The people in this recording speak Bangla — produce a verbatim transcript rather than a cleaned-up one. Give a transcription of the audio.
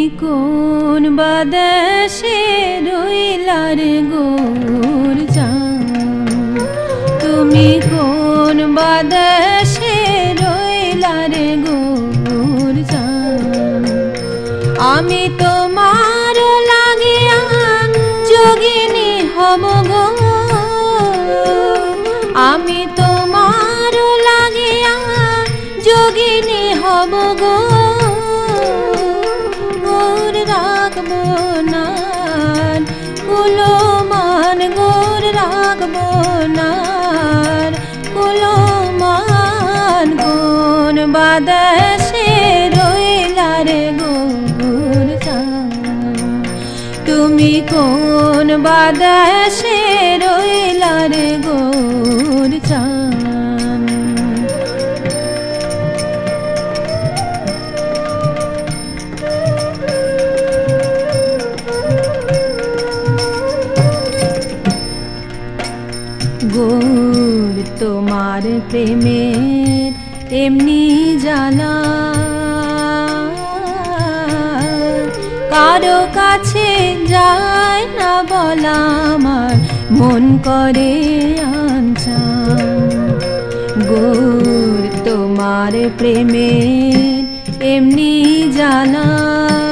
কোন বাদেশে রইলার গোর জান, তুমি কোন বাদেশে রইলার গোর জান। আমি তোমার লাগিয়া যোগিনী হব গো, আমি তোমার লাগিয়া যোগিনী হব গো। গোর রাখবো না কুলমান, গোর রাখবো না কুলমান। কোন বাদেশে রইলার গোর জান, তুমি কোন বাদেশে রইলার গোর জান। গোর তোমার প্রেমের এমনি জ্বালা, কারো কাছে যায় না বলা, আমার মন করে আনচান। গোর তোমার প্রেমের এমনি জ্বালা,